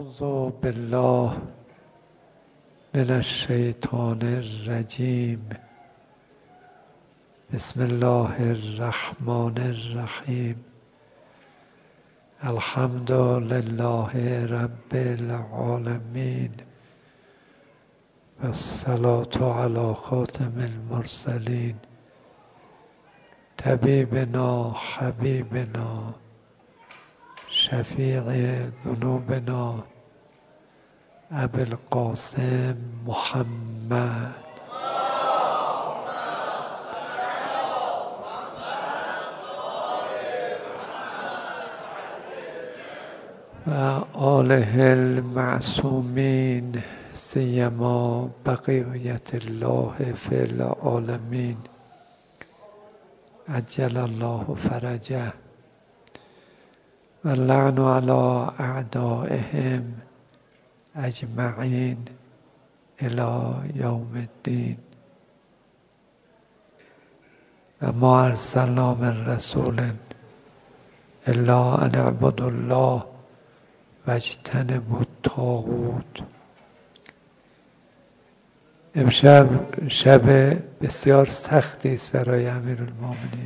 أعوذ بالله من الشیطان الرجیم. بسم الله الرحمن الرحیم. الحمد لله رب العالمین و الصلاة علی خاتم المرسلین طبیبنا حبیبنا شفیع ذنوبنا ابی القاسم محمد و آله المعصومین سیما بقیت الله فی العالمین عجل الله فرجه و اللعن علی اعدائهم اجمعین الی یوم الدین. و ما ارسلنا من رسول الا ان اعبدوا الله و اجتنبوا الطاغوت. امشب شب بسیار سختی است برای امیرالمومنین،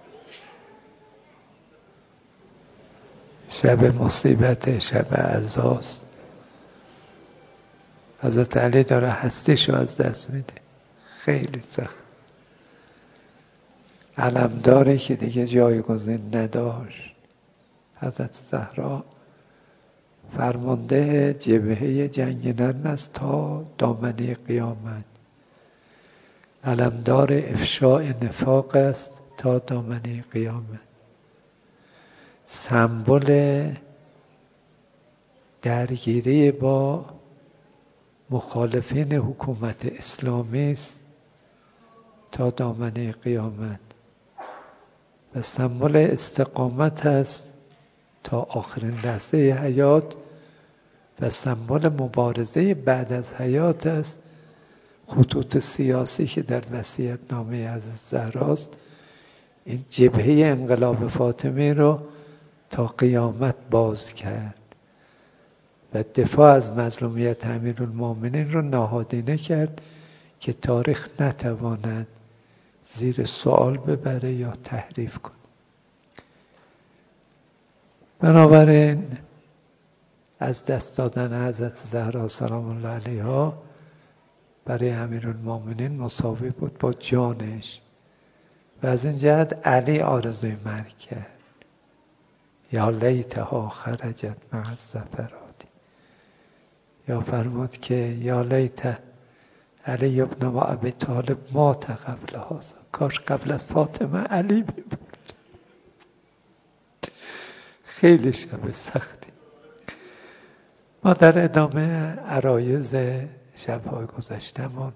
شب مصیبت، شب عزاست. حضرت علی داره هستیشو از دست میده، خیلی سخت. علمداری که دیگه جایگزین نداشت. حضرت زهرا فرمانده جبهه جنگ نرم است تا دامنه قیامت، علمدار افشاء نفاق است تا دامنه قیامت، سمبل درگیری با مخالفین حکومت اسلامی است تا دامنه قیامت و سمبل استقامت است تا آخرین لحظه حیات و سمبل مبارزه بعد از حیات است. خطوط سیاسی که در وصیت‌نامه حضرت زهراست این جبهه انقلاب فاطمی رو تا قیامت باز کرد و دفاع از مظلومیت امیرالمومنین رو نهادینه کرد که تاریخ نتواند زیر سوال ببره یا تحریف کنه. بنابراین از دست دادن حضرت زهرا سلام الله علیها برای امیرالمومنین مساوی بود با جانش و از این جهت علی آرزوی مرگ کرد. یا لیتها خرجت مع الزفرات، یا فرمود که یا لیت علی ابن ابی طالب مات قبل هذا، کاش قبل از فاطمه علی بود. خیلی شب سختی. ما در ادامه عرایض شب‌های گذشتمون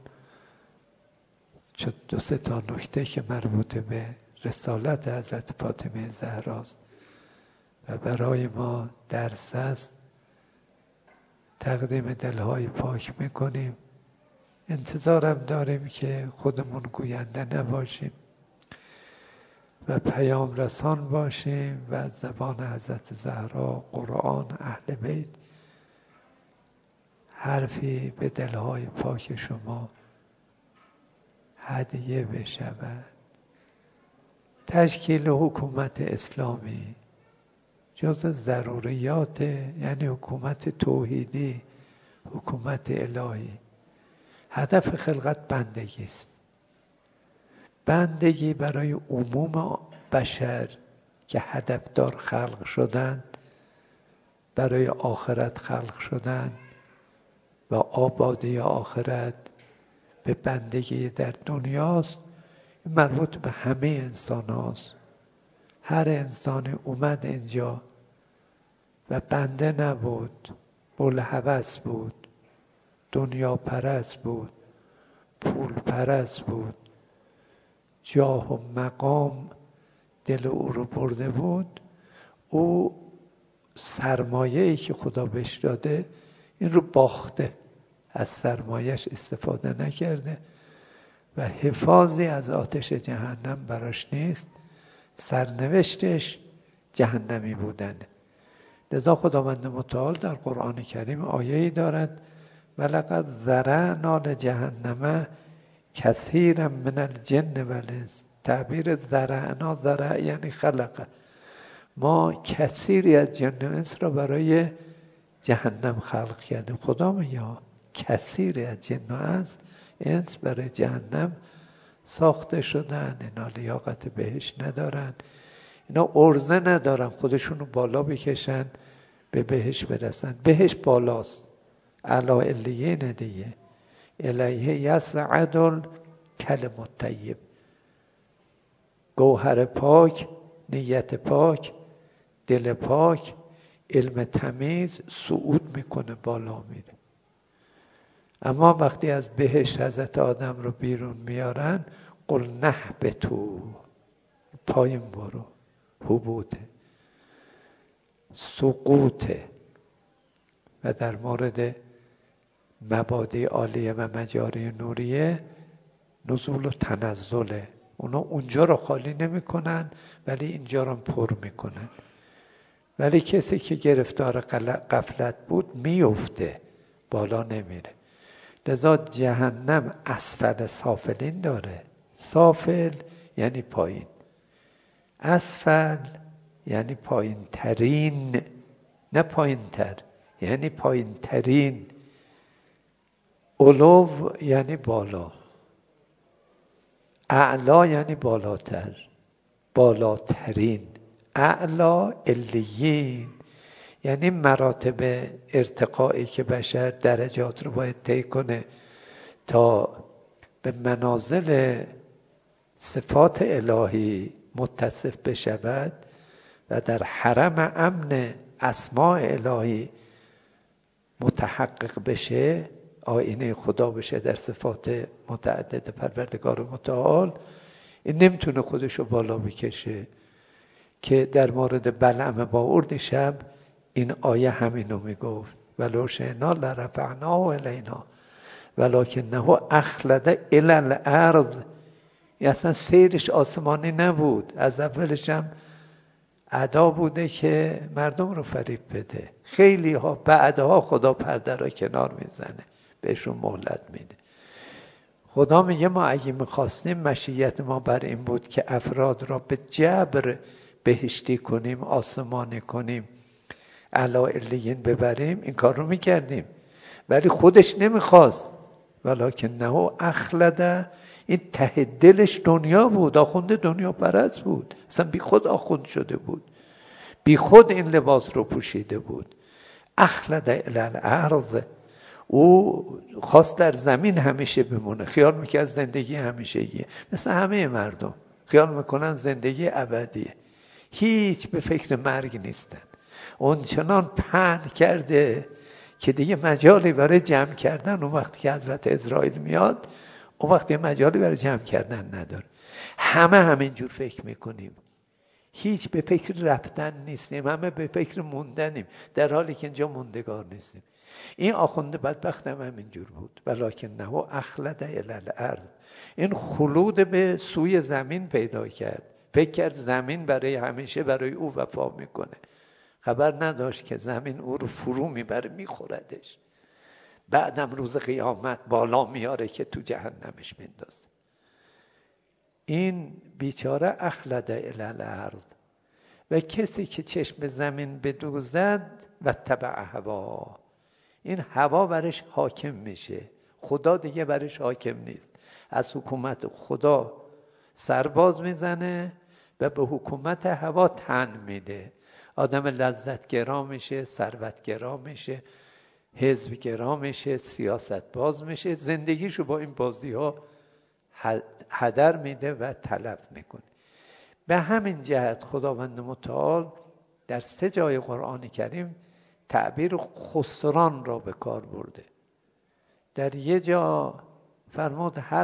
دو سه تا نکته که مربوط به رسالت حضرت فاطمه زهراست و برای ما درس است تقدیم دلهای پاک میکنیم. انتظارم داریم که خودمون گوینده نباشیم و پیام رسان باشیم و از زبان حضرت زهرا، قرآن، اهل بیت حرفی به دلهای پاک شما هدیه بشود. تشکیل حکومت اسلامی جز ضروریات، یعنی حکومت توحیدی، حکومت الهی. هدف خلقت بندگی است، بندگی برای عموم بشر که هدفدار خلق شدن، برای آخرت خلق شدن و آبادی آخرت به بندگی در دنیاست. مربوط به همه انسان هاست. هر انسانی اومد اینجا و بنده نبود، بوالهوس بود، دنیا پرست بود، پول پرست بود، جاه و مقام دل او رو برده بود. او سرمایه‌ای که خدا بهش داده این رو باخته، از سرمایه‌اش استفاده نکرده و حفاظی از آتش جهنم براش نیست. سرنوشتش جهنمی بودن. لذا خداوند متعال در قرآن کریم آیه‌ای دارد ولقد ذرأنا لجهنم کثیرا من الجن والانس. تعبیر ذرأنا، ذرع یعنی خلق، ما کثیری از جن و انس را برای جهنم خلق کردیم. خدا میگه کثیری از جن و انس برای جهنم ساخته شدن. اینا لیاقت بهشت ندارن، اینا عرضه ندارن خودشونو بالا بکشن به بهشت برسن. بهشت بالاست، اعلی علیین دیگه، الیه یصعد الکلم الطیب. گوهر پاک، نیت پاک، دل پاک، علم تمیز صعود میکنه، بالا میره. اما وقتی از بهشت حضرت آدم رو بیرون میارن، قل نهبطوا، پایین برو، هبوطه، سقوطه. و در مورد مبادی عالیه و مجاری نوریه نزول و تنزله. اونا اونجا رو خالی نمی کنن ولی اینجا رو پر میکنن. ولی کسی که گرفتار غفلت بود میفته، بالا نمیره. لذا جهنم اسفل سافلین داره. سافل یعنی پایین، اسفل یعنی پایین ترین، نه پایین تر، یعنی پایین ترین. علو یعنی بالا، اعلا یعنی بالاتر، بالاترین. اعلا علیین یعنی مراتب ارتقایی که بشر درجات رو باید طی کنه تا به منازل صفات الهی متصف بشود و در حرم امن اسماء الهی متحقق بشه، آینه خدا بشه در صفات متعدد پروردگار متعال. این نمیتونه خودشو بالا بکشه که در مورد بلعم باورد شب این آیه همینو میگفت ولو شئنا لرفعناه الینا ولکنه اخلد الی الارض. اصلا سیرش آسمانی نبود، از اولش هم ادا بوده که مردم رو فریب بده. خیلی ها بعدها خدا پرده را کنار میزنه، بهشون مهلت میده. خدا میگه ما اگه میخواستیم، مشیت ما بر این بود که افراد را به جبر بهشتی کنیم، آسمانی کنیم، اعلی علیین ببریم، این کار رو میکردیم. ولی خودش نمیخواست. ولکنه اخلد، این ته دلش دنیا بود، آخونده دنیا پرست بود، اصلا بی خود آخوند شده بود، بی خود این لباس رو پوشیده بود. اخلد الی الارض، او خواست در زمین همیشه بمونه، خیال میکرد زندگی همیشگیه، مثل همه مردم خیال میکنن زندگی ابدیه، هیچ به فکر مرگ نیستن. اون چنان پهن کرده که دیگه مجالی برای جمع کردن، اون وقتی که حضرت عزرائیل میاد، اون وقتی مجالی برای جمع کردن نداره. همه همینجور فکر میکنیم، هیچ به فکر رفتن نیستیم، همه به فکر موندنیم، در حالی که اینجا موندگار نیستیم. این آخونده بدبخت هم همینجور بود. ولکنه اخلد الی الارض، این خلود به سوی زمین پیدا کرد، فکر کرد زمین برای همیشه برای او وفا میکنه. خبر نداشت که زمین او رو فرو میبره، میخوردش. بعدم روز قیامت بالا میاره که تو جهنمش میندازه. این بیچاره اخلد الی الارض. و کسی که چشم زمین بدوزد و تبع هوا، این هوا برش حاکم میشه، خدا دیگه برش حاکم نیست. از حکومت خدا سرباز میزنه و به حکومت هوا تن میده. آدم لذتگرا میشه، ثروتگرا میشه، حزبگرا میشه، سیاست باز میشه، زندگیشو با این بازی ها هدر میده و تلف میکنه. به همین جهت خداوند متعال در 3 جای قرآن کریم تعبیر خسران را به کار برده. در یه جا فرمود هل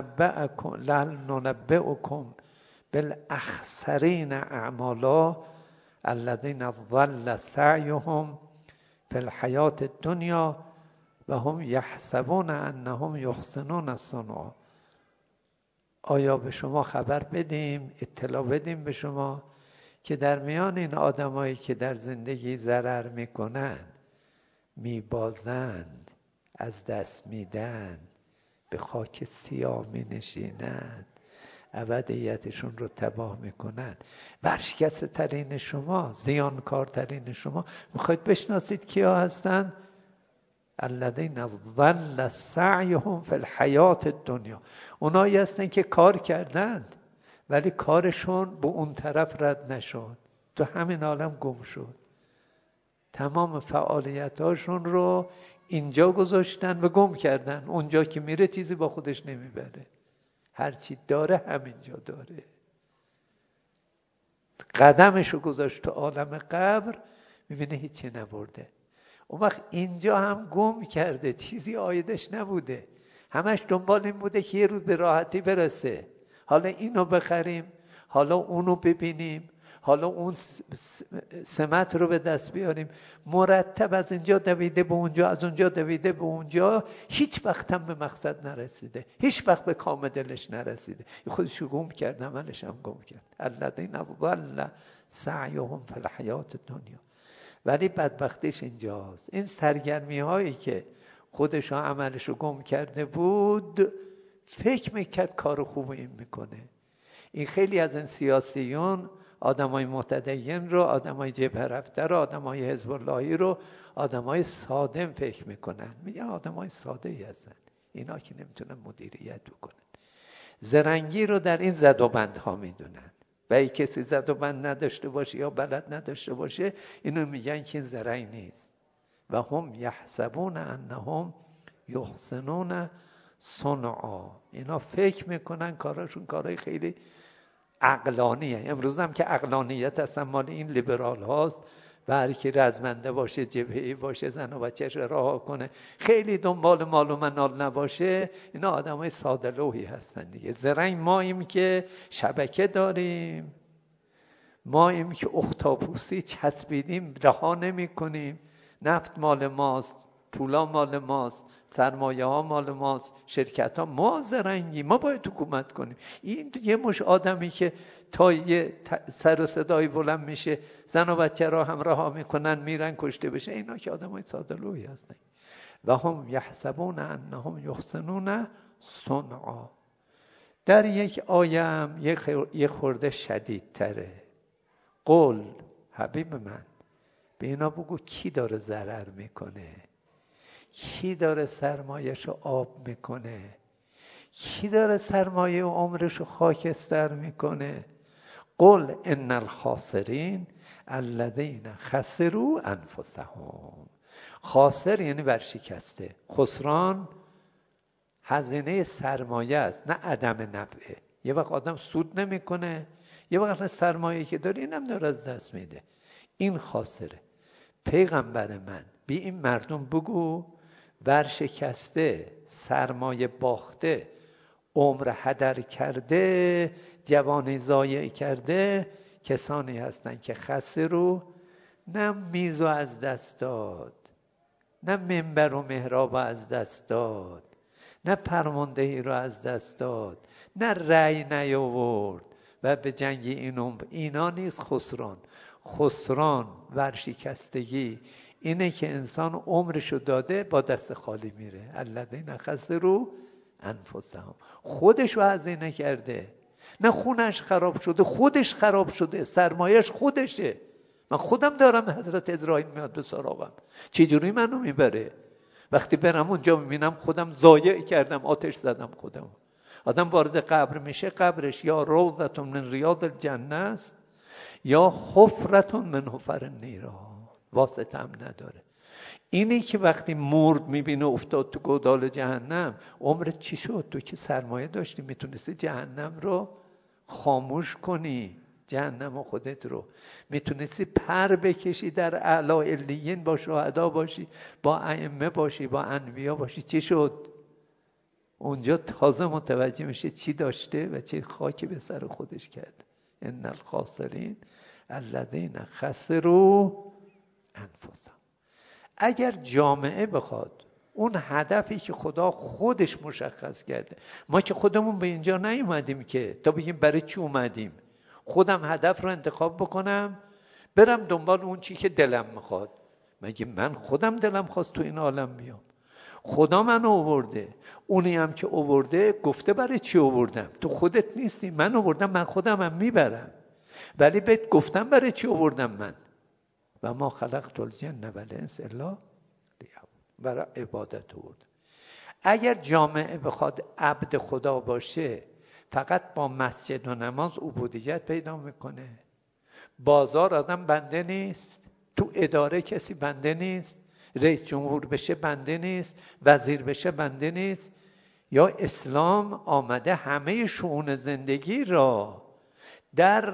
ننبئکم بالاخسرین اعمالا الذین ضل سعیهم فی الحیاة الدنیا و هم یحسبون انهم یحسنون صنعا. آیا به شما خبر بدیم، اطلاع بدیم به شما که در میان این آدمایی که در زندگی ضرر میکنن، میبازند، از دست میدن، به خاک سیاه مینشینند، ابدیتشون رو تباه میکنن. ورشکسته ترین شما، زیانکارترین شما میخواید بشناسید کیا هستن؟ الذین ضل سعیهم فی الحیات الدنیا. اونایی هستن که کار کردند ولی کارشون به اون طرف رد نشد، تو همین عالم گم شد. تمام فعالیتاشون رو اینجا گذاشتن و گم کردن. اونجا که میره چیزی با خودش نمیبره، هرچی داره همینجا داره. قدمشو گذاشت تو عالم قبر، میبینه هیچی نبرده. اون وقت اینجا هم گم کرده، چیزی عایدش نبوده، همش دنبال این بوده که یه روز به راحتی برسه. حالا اینو بخریم، حالا اونو ببینیم، حالا اون سمت رو به دست بیاریم. مرتب از اینجا دویده به اونجا، از اونجا دویده به اونجا، هیچ وقت هم به مقصد نرسیده، هیچ وقت به کام دلش نرسیده. خودشو گم کرد، عملش هم گم کرد. الذین ضل سعیهم فی الحیات الدنیا. ولی بدبختیش اینجاست، این سرگرمی هایی که خودش عملشو گم کرده بود، فکر میکرد کار خوب این میکنه. این خیلی از این سیاسیون، آدمای متدین رو، آدمای جبهه رفته رو، آدمای حزب اللهی رو آدمای ساده فکر میکنن. میگن آدمای ساده ای هستن اینا که نمیتونن مدیریت بکنن. زرنگی رو در این زد و بندها میدونن. و ای کسی زد و بند نداشته باشه یا بلد نداشته باشه، اینو میگن که زرنگ نیست. و هم یحسبون انهم یحسنون صنعا. اینا فکر میکنن کاراشون کارهای خیلی عقلانیه. امروز هم که عقلانیت اصلا مال این لیبرال هاست و هر کی رزمنده باشه، جبهه‌ای باشه، زن و بچه‌ش رها کنه، خیلی دنبال مال و منال نباشه، اینا آدمای ساده لوحی هستن دیگه. زرنگ ماییم که شبکه داریم، ماییم که اختاپوسی چسبیدیم رها نمی‌کنیم. نفت مال ماست، پولا مال ماست، سرمایه ها مال ماست، شرکت ها. ما زرنگی، ما باید حکومت کنیم. این یه مش آدمی که تا یه سر و صدایی بلند میشه، زن و بچه را هم رها میکنن میرن کشته بشه، اینا که آدم های ساده لوحی هستن. و هم یحسبون انهم یحسنون صنعا. در یک آیه هم یه خورده شدید تره. قل حبیب من، به اینا بگو کی داره ضرر میکنه، کی داره سرمایه‌شو آب میکنه، کی داره سرمایه و عمرشو خاکستر میکنه. قل ان الخاسرین الذین خسروا انفسهم. خاسر یعنی ورشکسته. خسران هزینه سرمایه است، نه عدم نفعه. یه وقت آدم سود نمیکنه، یه وقت سرمایه که داره اینم داره از دست میده. این خاسره. پیغمبر من، بی این مردم بگو ورشکسته، سرمایه باخته، عمر هدر کرده، جوانی ضایع کرده کسانی هستن که خسرو، نه میزو از دست داد، نه منبر و محراب از دست داد، نه فرماندهی رو از دست داد، نه رأی نیاورد و به جنگ اینا نیست خسران. خسران، ورشکستگی اینه که انسان عمرشو داده با دست خالی میره. الذین خسروا انفسهم. خودشو هزینه کرده، نه خونش خراب شده، خودش خراب شده، سرمایهش خودشه. من خودم دارم، حضرت عزرائیل میاد به سراغم، چجوری منو میبره؟ وقتی برم اونجا میبینم خودم ضایع کردم، آتش زدم خودم. آدم وارد قبر میشه، قبرش یا روضة من ریاض الجنه است یا حفرة من حفر النیران، واسطه هم نداره. اینی که وقتی مرد میبینه افتاد تو گودال جهنم، عمرت چی شد؟ تو که سرمایه داشتی، میتونستی جهنم رو خاموش کنی، جهنم و خودت رو میتونستی پر بکشی، در اعلی علیین با شهدا باشی، با ائمه باشی، با انبیا باشی. چی شد؟ اونجا تازه متوجه میشه چی داشته و چی خاکی به سر خودش کرد. ان الخاسرین الذین خسروا انفسهم. اگر جامعه بخواد اون هدفی که خدا خودش مشخص کرده، ما که خودمون به اینجا نیومدیم که تا بگیم برای چی اومدیم. خودم هدف رو انتخاب بکنم، برم دنبال اون چی که دلم میخواد. مگه من خودم دلم خواست تو این عالم بیام؟ خدا منو آورده. اونی هم که آورده گفته برای چی آوردم؟ تو خودت نیستی، من آوردم، من خودم هم میبرم، ولی بهت گفتم برای چی آوردم من. و ما خلقت الجن والانس الا لیعبدون، برای عبادت آوردم. اگر جامعه بخواد عبد خدا باشه، فقط با مسجد و نماز عبودیت پیدا میکنه. بازار آدم بنده نیست، تو اداره کسی بنده نیست، رئیس جمهور بشه بنده نیست، وزیر بشه بنده نیست. یا اسلام آمده همه شؤون زندگی را در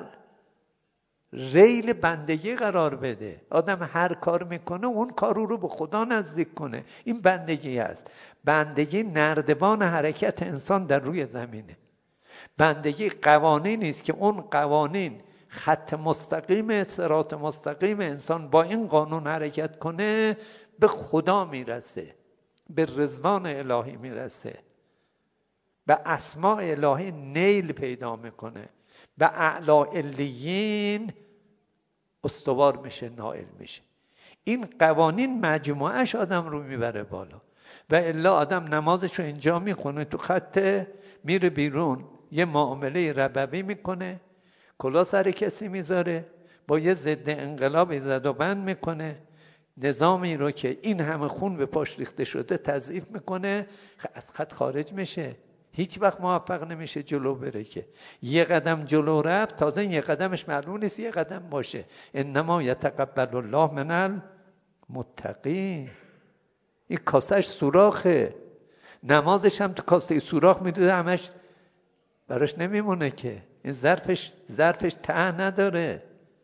ریل بندگی قرار بده. آدم هر کار میکنه اون کار رو به خدا نزدیک کنه. این بندگی است. بندگی نردبان حرکت انسان در روی زمینه. بندگی قوانینی است که اون قوانین خط مستقیم، صراط مستقیم، انسان با این قانون حرکت کنه به خدا میرسه، به رضوان الهی میرسه، به اسماء الهی نیل پیدا میکنه، به اعلی علیین استوار میشه، نائل میشه. این قوانین مجموعش آدم رو میبره بالا. و الا آدم نمازش رو اینجا میخونه، تو خط میره بیرون یه معامله ربوی میکنه، کلا سر کسی میذاره، با یه ضد انقلاب زد و بند میکنه، نظامی رو که این همه خون به پاش ریخته شده تضعیف میکنه، از خط خارج میشه. هیچ وقت موفق نمیشه جلو بره. که یه قدم جلو رفت، تازه یه قدمش معلوم نیست یه قدم باشه. انما یتقبل الله من المتقین. این کاسهش سوراخه، نمازش هم تو کاسه سوراخ میده، همش براش نمیمونه که. این ظرفش ته نداره.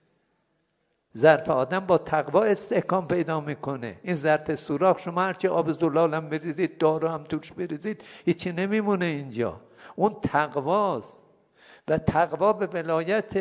ظرف آدم با تقوا استحکام پیدا میکنه. این ظرف سوراخ شما هرچی آب زلال هم بریزید، دارو هم توش بریزید، هیچی نمیمونه اینجا. اون تقواست. و تقوا به ولایت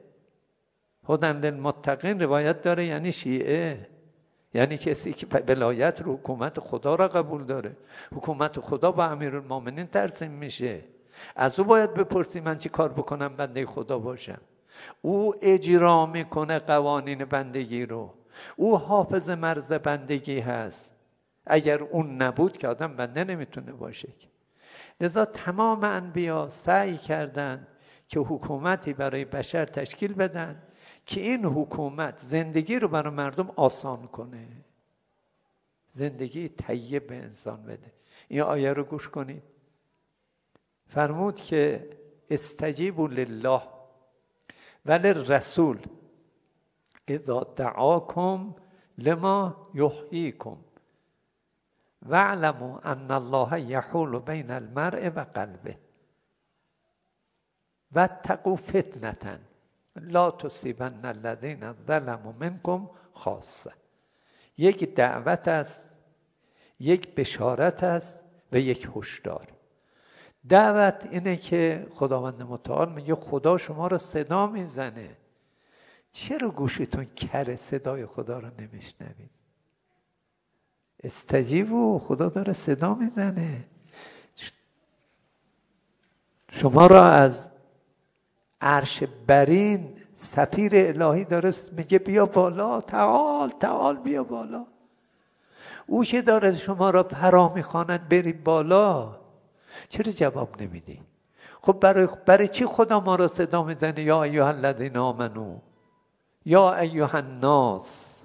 هدی للمتقین روایت داره، یعنی شیعه، یعنی کسی که ولایت رو، حکومت خدا را قبول داره. حکومت خدا با امیرالمومنین ترسیم میشه. از او باید بپرسی من چی کار بکنم بنده خدا باشم. او اجرا میکنه قوانین بندگی رو. او حافظ مرز بندگی هست. اگر اون نبود که آدم بنده نمیتونه باشه. لذا تمام انبیا سعی کردند که حکومتی برای بشر تشکیل بدن که این حکومت زندگی رو برای مردم آسان کنه، زندگی طیب به انسان بده. این آیه رو گوش کنید. فرمود که استجیبوا لله وللرسول اذا دعاکم لما یحییکم واعلموا ان الله یحول بین المرء و قلبه واتقوا فتنة لا تصیبن الذین ظلموا منکم خاصه. یک دعوت است، یک بشارت است و یک هشدار. دعوت اینه که خداوند متعال میگه خدا شما رو صدا میزنه، چرا گوشتون کره صدای خدا رو نمیشنوید؟ استجیبوا، خدا داره صدا میزنه شما را. از عرش برین سفیر الهی داره میگه بیا بالا، تعال بیا بالا. او که داره شما را فرا میخواند بری بالا، چرا جواب نمیدی؟ خب برای چی خدا ما را صدا میزنه؟ یا ایها الذین آمنو، یا ایها الناس،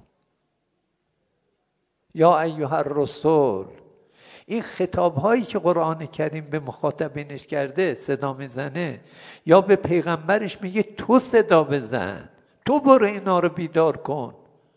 یا ایها الرسول. این خطاب هایی که قرآن کریم به مخاطبینش کرده صدا میزنه، یا به پیغمبرش میگه تو صدا بزن، تو برو اینا رو بیدار کن.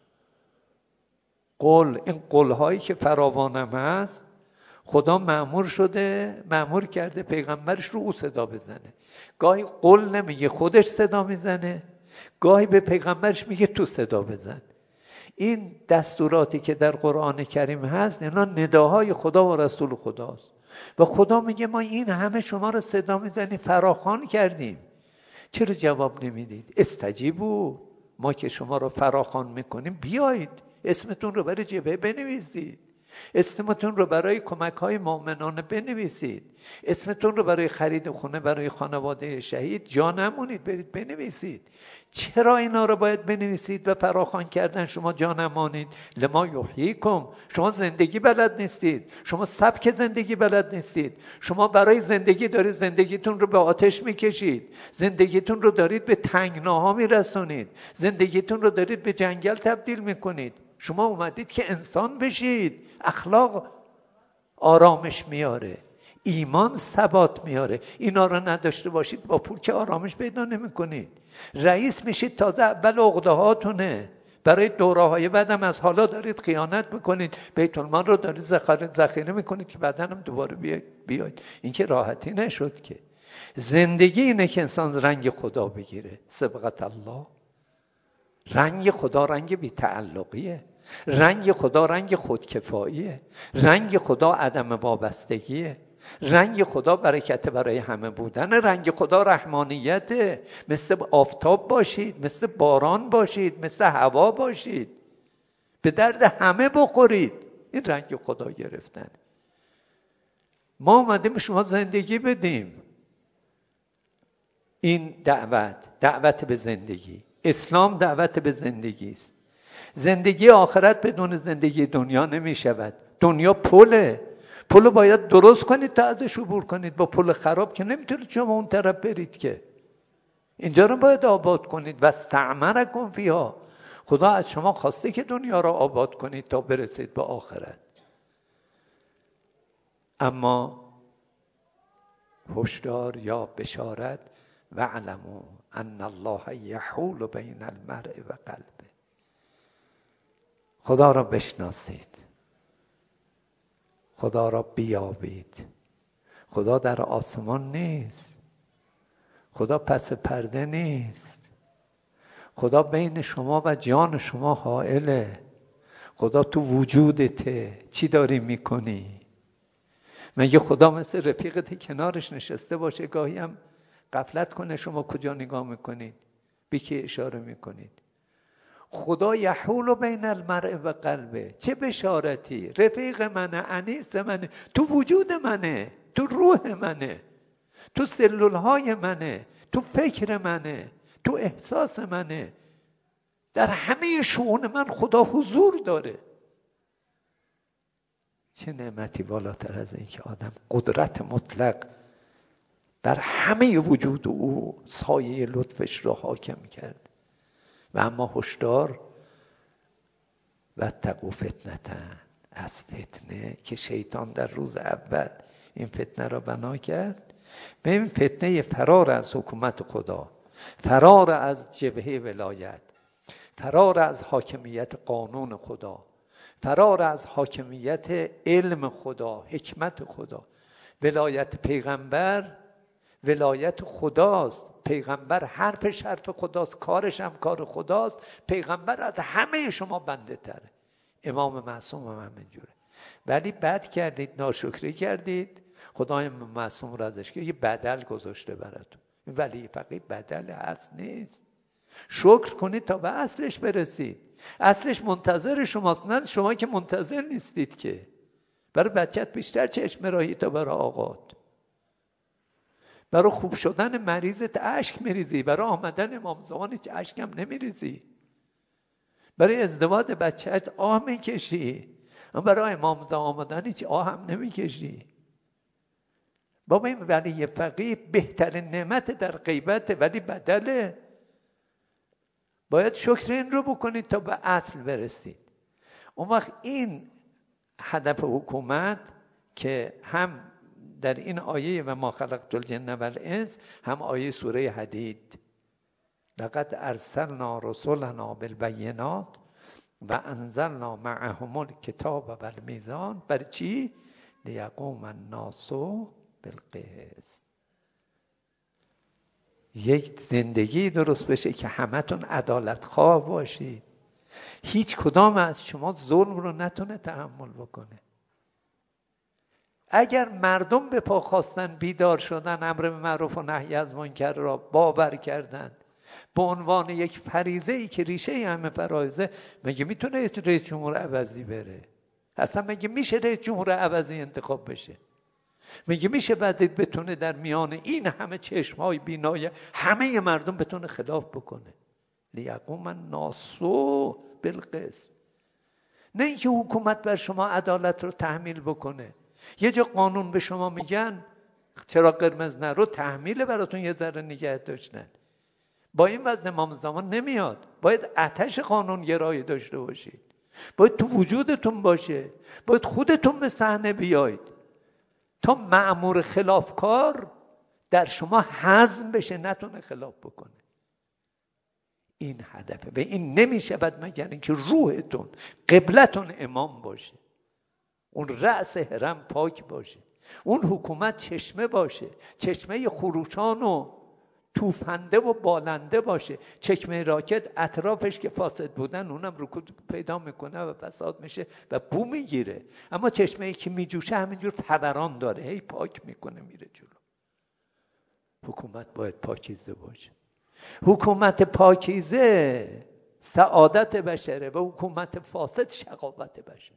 این قول هایی که فراوانم هست، خدا مأمور کرده پیغمبرش رو او صدا بزنه. گاهی قول نمیگه، خودش صدا میزنه، گاهی به پیغمبرش میگه تو صدا بزن. این دستوراتی که در قرآن کریم هست، اینا نداهای خدا و رسول خداست. و خدا میگه ما این همه شما رو صدا میزنیم، فراخوان کردیم، چرا جواب نمیدید؟ استجیبوا، ما که شما رو فراخوان میکنیم بیایید اسمتون رو برای جبهه بنویسید، اسمتون رو برای کمک‌های مؤمنانه بنویسید. اسمتون رو برای خرید خونه برای خانواده شهید جا نمونید، برید بنویسید. چرا اینا رو باید بنویسید و فراخوان کردن شما جا نمانید؟ لما یحییکم. شما زندگی بلد نیستید، شما سبک زندگی بلد نیستید، شما برای زندگی دارید زندگیتون رو به آتش میکشید، زندگیتون رو دارید به تنگناها میرسونید، زندگیتون رو دارید به جنگل تبدیل میکنید. شما اومدید که انسان بشید. اخلاق آرامش میاره، ایمان ثبات میاره. اینا رو نداشته باشید با پول که آرامش پیدا نمیکنید. رئیس میشید تازه اول عقده هاتونه، برای دوره‌های بعدم از حالا دارید خیانت میکنید، بیت المال رو دارید ذخیره میکنید که بعداً هم دوباره بیاید. این که راحتی نشد که. زندگی اینه که انسان رنگ خدا بگیره. سبقت الله. رنگ خدا رنگ بی‌تعلقیه، رنگ خدا رنگ خودکفاییه، رنگ خدا عدم وابستگیه، رنگ خدا برکت برای همه بودن، رنگ خدا رحمانیته. مثل آفتاب باشید، مثل باران باشید، مثل هوا باشید، به درد همه بخورید. این رنگ خدا گرفتن. ما اومدیم شما زندگی بدیم. این دعوت به زندگی. اسلام دعوت به زندگی است. زندگی آخرت بدون زندگی دنیا نمی شود. دنیا پله باید درست کنید تا ازش عبور کنید. با پل خراب که نمیتونید شما اون طرف برید که. اینجا رو باید آباد کنید. و استعمرکم فیها. خدا از شما خواسته که دنیا را آباد کنید تا برسید به آخرت. اما هشدار یا بشارت: واعلموا ان الله یحول بین المرء و قلبه. خدا را بشناسید، خدا را بیابید. خدا در آسمان نیست، خدا پس پرده نیست، خدا بین شما و جان شما حائله. خدا تو وجودته. چی داری میکنی؟ مگه خدا مثل رفیقت کنارش نشسته باشه گاهی هم غفلت کنه شما کجا نگاه میکنید؟ به کی اشاره میکنید؟ خدا یحول بین المرء و قلبه. چه بشارتی! رفیق منه، انیس منه، تو وجود منه، تو روح منه، تو سلولهای منه، تو فکر منه، تو احساس منه. در همه شؤون من خدا حضور داره. چه نعمتی بالاتر از این که آدم قدرت مطلق بر همه وجود او سایه لطفش را حاکم کرد. و اما هشدار: واتقوا فتنة. از فتنه که شیطان در روز اول این فتنه را بنا کرد. به این فتنه فرار از حکومت خدا، فرار از جبهه ولایت، فرار از حاکمیت قانون خدا، فرار از حاکمیت علم خدا، حکمت خدا. ولایت پیغمبر ولایت خداست. پیغمبر حرفش حرف خداست، کارش هم کار خداست. پیغمبر از همه شما بنده تره. امام معصوم هم همینجوره. ولی بد کردید، ناشکری کردید، خدای معصوم رو ازش که یه بدل گذاشته براتون. ولی فقط بدل اصل نیست. شکر کنید تا به اصلش برسید. اصلش منتظر شماست، نه شما که منتظر نیستید که. برای بچت بیشتر چشم راهی تا برای آقات. برای خوب شدن مریضت اشک میریزی، برای آمدن امام زمان هیچ اشکم نمیریزی. برای ازدواج بچه‌ت آه میکشی، اما برای امام زمان آمدن هیچ آه هم نمیکشی. بابا این ولی فقیه بهترین نعمت در غیبت، ولی بدله. باید شکر این رو بکنید تا به اصل برسید. اون وقت این هدف حکومت که هم در این آیه و ما خلقت الجن والانس، هم آیه سوره حدید: لقد ارسلنا رسلنا بالبینات و انزلنا معهم الکتاب والمیزان. برای چی؟ لیقوم الناس بالقسط. یک زندگی درست بشه که همتون عدالت خواه باشید. هیچ کدام از شما ظلم رو نتونه تحمل بکنه. اگر مردم به پا خواستن، بیدار شدن، امر به معروف و نهی از منکر را باور کردن به عنوان یک فریضه‌ای که ریشه همه فرایضه، مگه میتونه رئیس جمهور عوضی بره؟ اصلا مگه میشه رئیس جمهور عوضی انتخاب بشه؟ مگه میشه وزیر بتونه در میان این همه چشمهای بینای همه مردم بتونه خلاف بکنه؟ لیقوم الناس بالقسط. نه اینکه حکومت بر شما عدالت رو تحمیل بکنه. یه جا قانون به شما میگن چرا قرمز نرو، تحمیل براتون یه ذره نگه داشتن. با این وزن امام زمان نمیاد. باید آتش قانون گرایی داشته باشید، باید تو وجودتون باشه، باید خودتون به صحنه بیایید تا مأمور خلافکار در شما هضم بشه، نتونه خلاف بکنه. این هدفه و این نمیشه بعد مگر اینکه روحتون قبلتون امام باشه، اون رأس حرم پاک باشه، اون حکومت چشمه باشه، چشمه خروشان و توفنده و بالنده باشه. چشمه راکت اطرافش که فاسد بودن اونم رکود پیدا میکنه و فساد میشه و بو میگیره، اما چشمه ای که میجوشه همینجور فوران داره، هی پاک میکنه میره جلو. حکومت باید پاکیزه باشه. حکومت پاکیزه سعادت بشره و حکومت فاسد شقاوت بشره.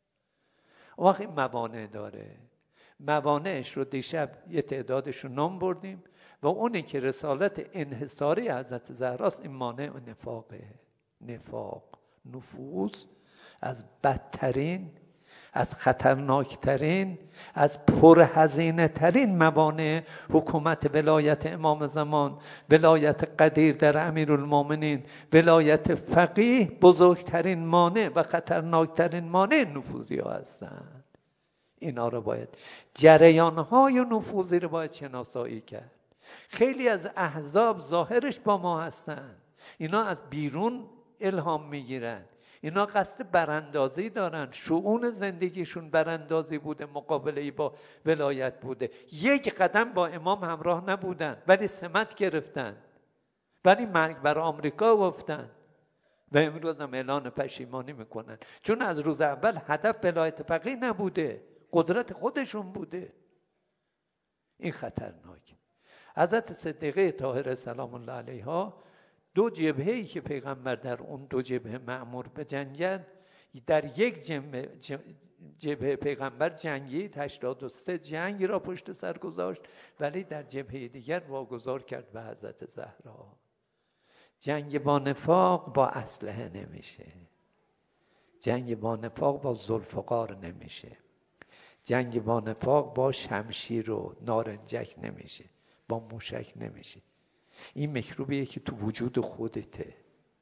وقت این موانع داره. موانعش رو دیشب یه تعدادش رو نام بردیم و اونی که رسالت انحصاری حضرت زهراست این مانع و نفاقه. نفاق، نفوذ از بدترین، از خطرناکترین، از پرهزینه ترین موانع حکومت ولایت امام زمان، ولایت قدیر در امیرالمومنین، ولایت فقیه بزرگترین مانع و خطرناکترین مانع نفوذی ها هستند. اینا رو باید، جریانهای نفوذی رو باید شناسایی کرد. خیلی از احزاب ظاهرش با ما هستن، اینا از بیرون الهام میگیرن، اینا قصد براندازی دارن، شؤون زندگیشون براندازی بوده، مقابله با ولایت بوده. یک قدم با امام همراه نبودن ولی سمت گرفتن، ولی مرگ بر آمریکا گفتن و امروز هم اعلان پشیمانی میکنن، چون از روز اول هدف ولایت فقیه نبوده، قدرت خودشون بوده. این خطرناک. حضرت صدیقه طاهره سلام الله علیها دو جبهه‌ای که پیغمبر در اون دو جبهه مأمور به جنگند، در یک جبهه پیغمبر جنگید، 83 جنگ را پشت سر گذاشت، ولی در جبهه دیگر واگذار کرد به حضرت زهرا. جنگ با نفاق با اسلحه نمیشه، جنگ با نفاق با ذوالفقار نمیشه، جنگ با نفاق با شمشیر و نارنجک نمیشه، با موشک نمیشه. این میکروبیه که تو وجود خودته،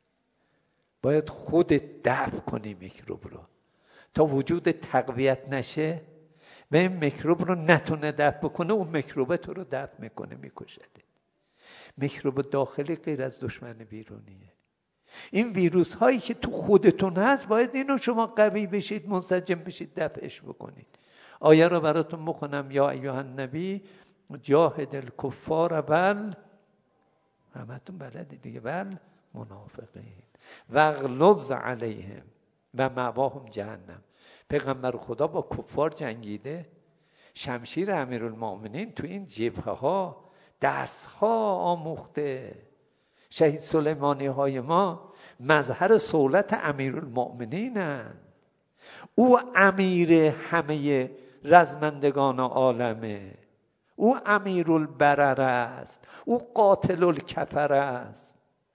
باید خودت دفع کنی میکروب رو. تا وجود تقویت نشه و این میکروب رو نتونه دفع بکنه، اون میکروب تو رو دفع میکنه، میکشده. میکروب داخلی غیر از دشمن بیرونیه. این ویروس هایی که تو خودتون هست باید اینو شما قوی بشید، منسجم بشید، دفعش بکنید. آیه رو براتون بخونم: یا ایها النبی جاهد الکفار بل، همتون بلدی دیگه، بل منافقین واغلظ علیهم و مأواهم جهنم. پیغمبر خدا با کفار جنگیده، شمشیر امیرالمومنین تو این جبهه ها درس ها آموخته. شهید سلیمانی های ما مظهر صولت امیرالمومنینند. او امیر همه رزمندگان عالمه، او امیرالبرر است، او قاتل الکفر است.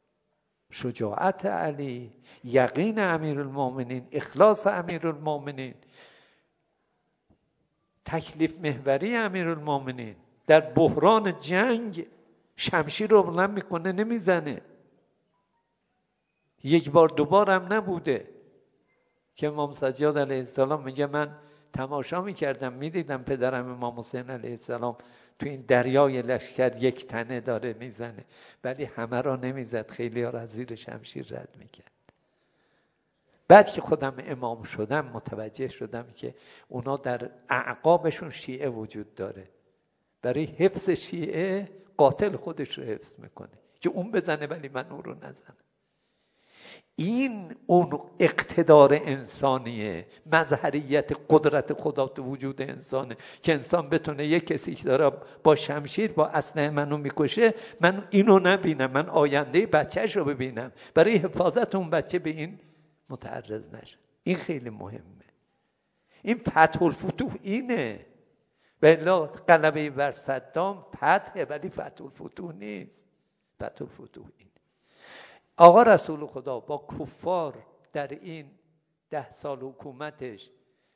شجاعت علی، یقین امیرالمومنین، اخلاص امیرالمومنین، تکلیف محوری امیرالمومنین. در بحران جنگ شمشیر رو بلند میکنه، نمیزنه. یک بار دوبار هم نبوده که امام سجاد علیه السلام میگه من تماشا میکردم، میدیدم پدرم امام حسین علیه السلام تو این دریای لشکر یک تنه داره میزنه، ولی همه را نمیزد، خیلی ها را از زیر شمشیر رد میکرد. بعد که خودم امام شدم متوجه شدم که اونا در اعقابشون شیعه وجود داره، برای حفظ شیعه قاتل خودش رو حفظ میکنه که اون بزنه ولی من اون رو نزنم. این اون اقتدار انسانیه، مظهریت قدرت خدا تو وجود انسانه که انسان بتونه یک کسی که داره با شمشیر با اسلحه منو میکشه، من اینو نبینم، من آینده بچه‌ش رو ببینم، برای حفاظت اون بچه به این متعرض نشه. این خیلی مهمه. این فتح الفتوح اینه. و الا غلبه بر صدام فتحه ولی فتح الفتوح نیست. فتح الفتوح این. آقا رسول خدا با کفار در این 10 سال حکومتش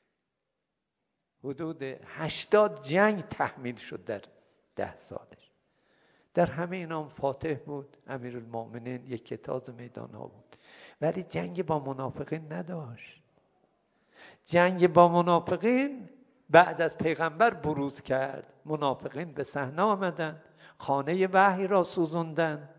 حدود 80 جنگ تحمیل شد در 10 سالش. در همه اینا فاتح بود، امیرالمومنین، یک تاز میدان ها بود، ولی جنگ با منافقین نداشت. جنگ با منافقین بعد از پیغمبر بروز کرد. منافقین به صحنه آمدن، خانه وحی را سوزوندن.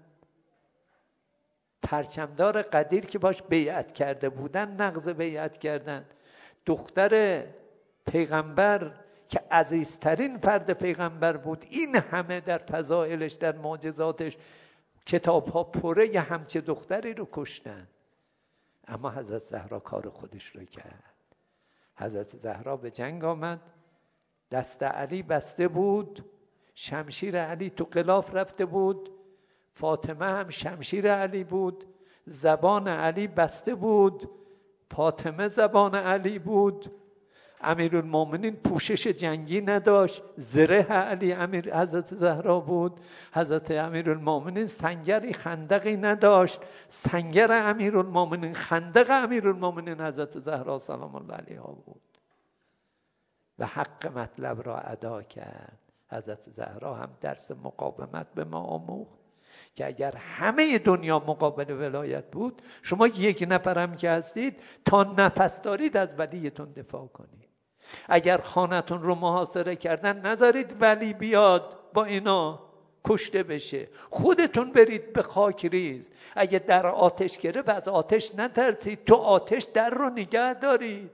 پرچمدار قدیر که باش بیعت کرده بودن نقض بیعت کردن. دختر پیغمبر که عزیزترین فرد پیغمبر بود، این همه در فضائلش، در معجزاتش کتاب ها پره، یه همچه دختری رو کشتن. اما حضرت زهرا کار خودش رو کرد. حضرت زهرا به جنگ آمد، دست علی بسته بود، شمشیر علی تو غلاف رفته بود، فاطمه هم شمشیر علی بود، زبان علی بسته بود، فاطمه زبان علی بود. امیرالمومنین پوشش جنگی نداشت، زره علی حضرت زهرا بود. حضرت امیرالمومنین سنگری خندقی نداشت، سنگر امیرالمومنین، خندق امیرالمومنین حضرت زهرا سلام الله علیها بود و حق مطلب را ادا کرد. حضرت زهرا هم درس مقاومت به ما آموخت که اگر همه دنیا مقابل ولایت بود، شما یک نفرم که هستید تا نفس دارید از ولیتون دفاع کنید. اگر خانتون رو محاصره کردن نذارید ولی بیاد با اینا کشته بشه، خودتون برید به خاک ریز. اگه در آتش گرفت از آتش نترسید، تو آتش در رو نگه دارید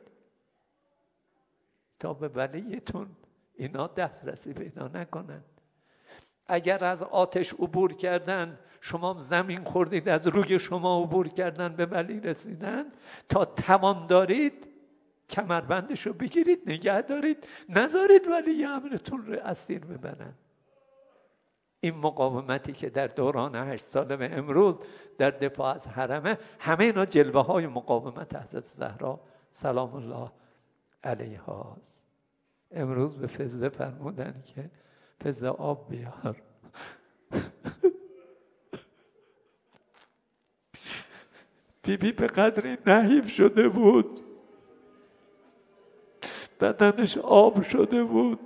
تا به ولیتون اینا دسترسی پیدا نکنن. اگر از آتش عبور کردن، شما زمین خوردید، از روی شما عبور کردن به ولی رسیدن، تا توان دارید کمربندش رو بگیرید نگه دارید، نذارید ولی امرتون رو اسیر ببرن. این مقاومتی که در دوران 8 سال به امروز در دفاع از حرمه، همه اینا جلوه های مقاومت حضرت زهرا سلام الله علیها است. امروز به فضله فرمودن که فضله آب بیار. بیبی به قدری نحیف شده بود، بدنش آب شده بود،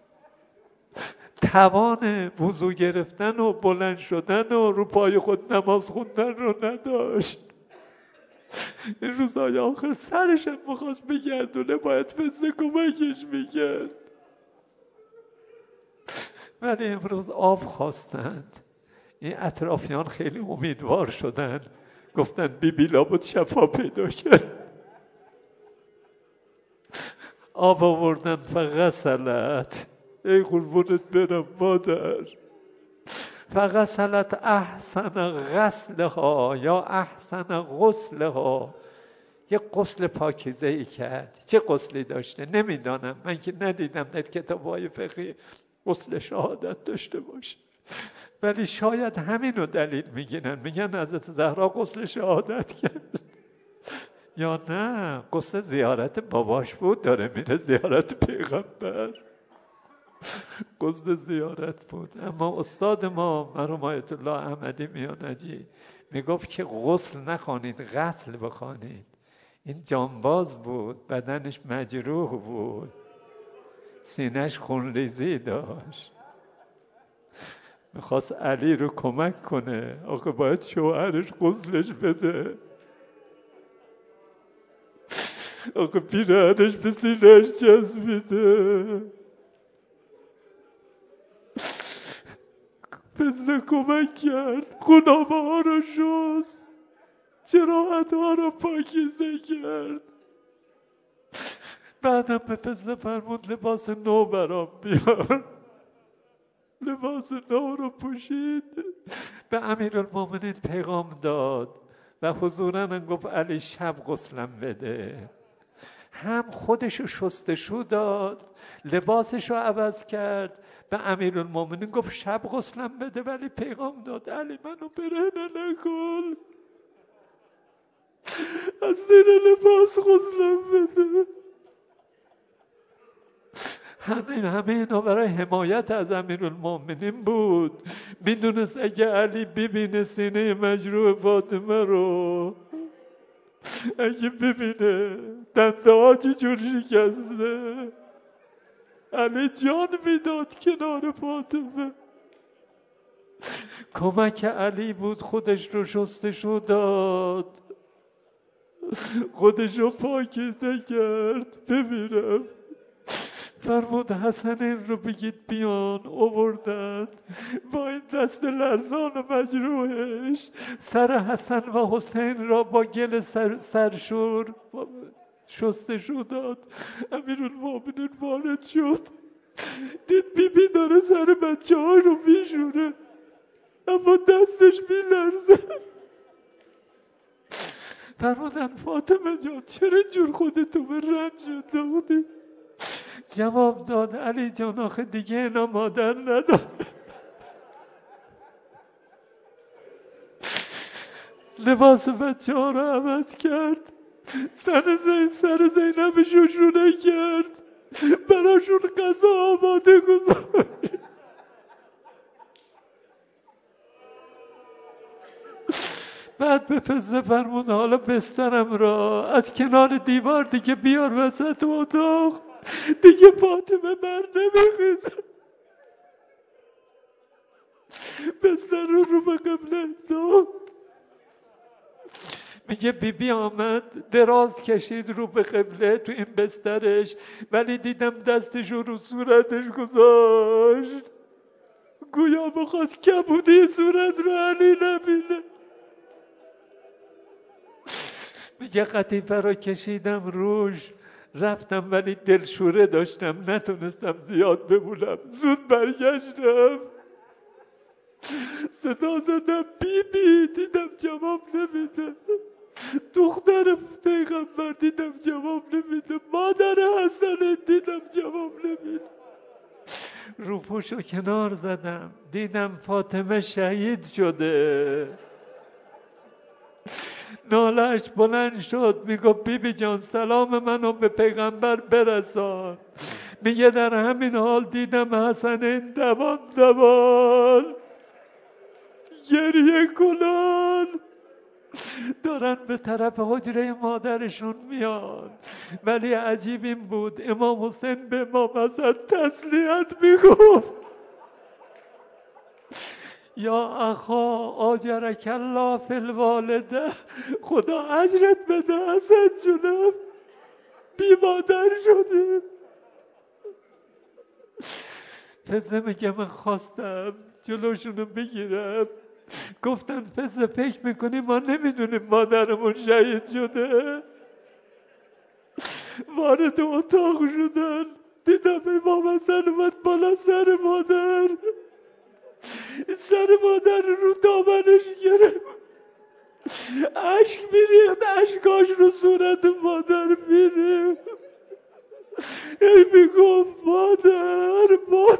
توان وضو گرفتن و بلند شدن و رو پای خود نماز خوندن رو نداشت. این روزهای آخر سرش هم میخواست بگردونه، باید فضله کمکش میکرد. ولی امروز آب خواستند. این اطرافیان خیلی امیدوار شدن، گفتن بیبی لابد شفا پیدا کرد. آب آوردن فغسلت، ای قربونت برم مادر، فغسلت احسن غسلها یا احسن غسلها، یه غسل پاکیزه ای کرد. چه غسلی داشته نمیدانم، من که ندیدم در کتاب‌های فقهی غسل شهادت داشته باشه، ولی شاید همین رو دلیل میگیرن، میگن حضرت زهرا غسل شهادت کرد. یا نه، غسل زیارت باباش بود، داره میره زیارت پیغمبر، غسل زیارت بود. اما استاد ما مرحوم آیت الله احمدی میانجی میگفت که غسل نخوانید، غسل بخوانید. این جانباز بود، بدنش مجروح بود، سینه‌اش خونریزی داشت، میخواست علی رو کمک کنه. آخه باید شوهرش غسلش بده، آخه پیرهنش به سینه‌اش چسبیده. فضله کمک کرد، خونابه ها رو شست، جراحت ها رو پاکیزه کرد. بعدم به فضله فرمود لباس نو برام بیار. لباس نو رو پوشید، به امیرالمومنین پیغام داد و حضوراً گفت علی شب غسلم بده. هم خودشو شستشو داد، لباسشو عوض کرد، به امیرالمومنین گفت شب غسلم بده، ولی پیغام داد علی منو برهنه نکن، از زیر لباس غسلم بده. همه اینا برای حمایت از امیرالمومنین بود. میدونست اگه علی ببینه سینه مجروح فاطمه رو، اگه ببینه دنده ها چجور شکسته، علی جان میداد کنار فاطمه. کمک علی بود، خودش رو شستشو داد، خودش رو پاکیزه کرد. ببینم فرمود حسنین رو بگید بیان. آوردند با این دست لرزان و مجروحش سر حسن و حسین را با گل سرشور شستشو داد. امیرالمومنین وارد شد، دید بیبی داره سر بچه ها رو میشوره اما دستش میلرزه. فرمودن فاطمه جان چرا اینجور خودتو به رنج انداختی؟ جواب داد علی جان آخه دیگه اینا مادر نداره. لباس بچه ها رو عوض کرد، سر زینب شوشونه کرد، براشون غذا آماده گذاشت. بعد به پسته فرمود حالا بسترم را از کنار دیوار دیگه بیار وسط اتاق، دیگه فاطمه بر نمیخیزه. بستر رو به قبله داد. میگه بیبی آمد دراز کشید رو به قبله تو این بسترش، ولی دیدم دستش رو صورتش گذاشت، گویا بخواست کبودی صورت رو علی نبینه. میگه قطیفه را کشیدم روش رفتم، ولی دلشوره داشتم نتونستم زیاد بمونم. زود برگشتم صدا زدم بیبی، دیدم جواب نمیده. دختر پیغمبر دیدم جواب نمیده. مادر حسن دیدم جواب نمیده. روپوشو کنار زدم دیدم فاطمه شهید شده. نالش بلند شد میگفت بیبی جان سلام منو به پیغمبر برسان. میگه در همین حال دیدم حسنین دوان گریه کنان دارن به طرف حجره مادرشون میان. ولی عجیب این بود امام حسین به امام حسن تسلیت میگفت یا اخا آجرک الله فی الوالده، خدا اجرت بده حسن جونم، بی مادر شدیم. فضه میگه من خواستم جلوشونو بگیرم، گفتن فضه فکر میکنی ما نمیدونیم مادرمون شهید شده؟ وارد اتاق شدن دیدم امام حسن اومد بالا سر مادر رو دامنش گرفت، اشک میریخت، اشکاش رو صورت مادر میریخت. ای میگفت مادر.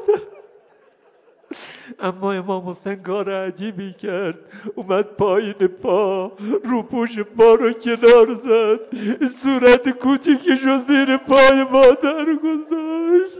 اما امام حسین کار عجیبی کرد، اومد پایین پا روپوش پا رو کنار زد، صورت کوچیکش رو زیر پای مادر گذاشت.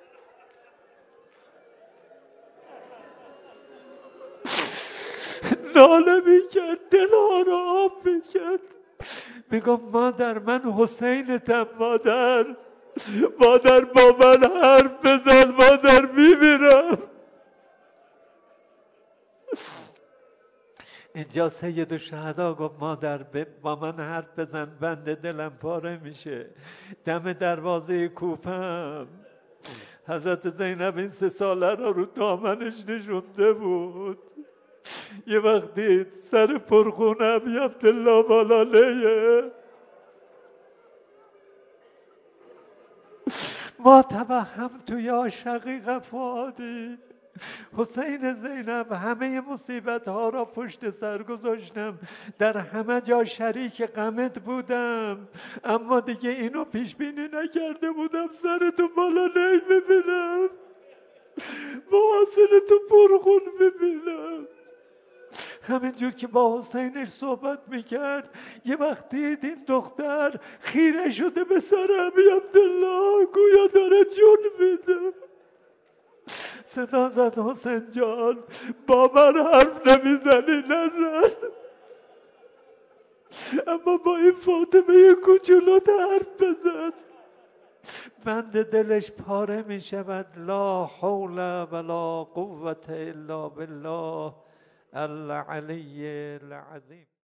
ناله میکرد، دلها رو آب میکرد، میگم مادر من حسینتم، مادر با من حرف بزن، مادر میمیرم. اینجا سید الشهدا گفت مادر با من حرف بزن، بنده دلم پاره میشه. دم دروازه کوفم حضرت زینب این 3 ساله رو دامنش نشونده بود. یه وقت دید سر پرخون ابی عبدالله بالالیه، ما توهمت یا شقیق فؤادی، حسین زینب همه مصیبت ها را پشت سر گذاشتم، در همه جا شریک غمت بودم، اما دیگه اینو پیش بینی نکرده بودم سرتو بالا نی ببینم، محاصرتو پرخون ببینم. همینجور که با حسینش صحبت میکرد یه وقت دید این دختر خیره شده به سر ابی عبدالله، گویا داره جون میده. صدا زد حسین جان با من حرف نمیزنی؟ نزن، اما با این فاطمه کوچولوت حرف بزن. بند دلش پاره می شود. لا حول ولا قوة الا بالله العلی العظیم.